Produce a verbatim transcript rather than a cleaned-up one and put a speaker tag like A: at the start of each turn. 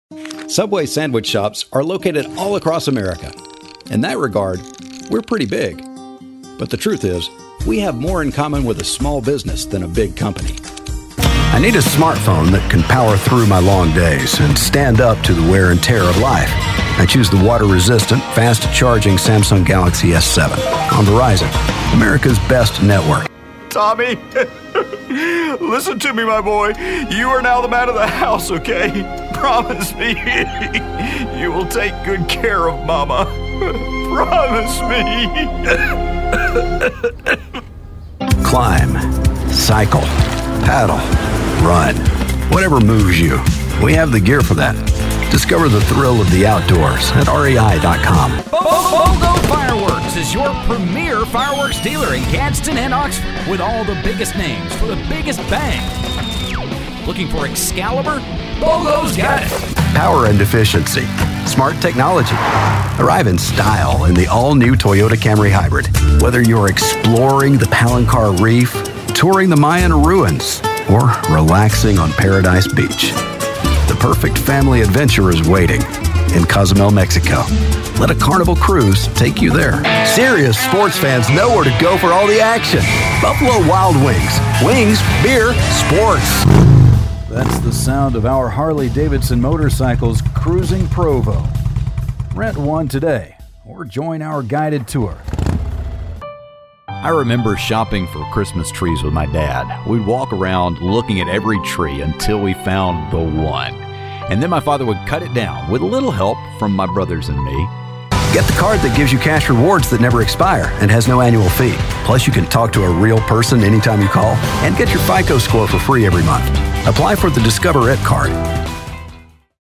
A: Subway sandwich shops are located all across America. In that regard, we're pretty big. But the truth is, we have more in common with a small business than a big company.
B: I need a smartphone that can power through my long days and stand up to the wear and tear of life. I choose the water-resistant, fast-charging Samsung Galaxy S seven on Verizon, America's best network.
C: Tommy, listen to me, my boy. You are now the man of the house, okay? Promise me you will take good care of Mama. Promise me.
B: Climb, cycle, paddle, run. Whatever moves you, we have the gear for that. Discover the thrill of the outdoors at R E I dot com.
D: BOGO Fireworks is your premier fireworks dealer in Gadsden and Oxford with all the biggest names for the biggest bang. Looking for Excalibur? BOGO's got it.
B: Power and efficiency. Smart technology. Arrive in style in the all-new Toyota Camry Hybrid. Whether you're exploring the Palancar Reef, touring the Mayan ruins, or relaxing on Paradise Beach, the perfect family adventure is waiting in Cozumel, Mexico. Let a Carnival cruise take you there. Serious sports fans know where to go for all the action. Buffalo Wild Wings. Wings, beer, sports.
E: That's the sound of our Harley-Davidson motorcycles cruising Provo. Rent one today or join our guided tour.
F: I remember shopping for Christmas trees with my dad. We'd walk around looking at every tree until we found the one. And then my father would cut it down with a little help from my brothers and me.
B: Get the card that gives you cash rewards that never expire and has no annual fee. Plus, you can talk to a real person anytime you call and get your FICO score for free every month. Apply for the Discover It card.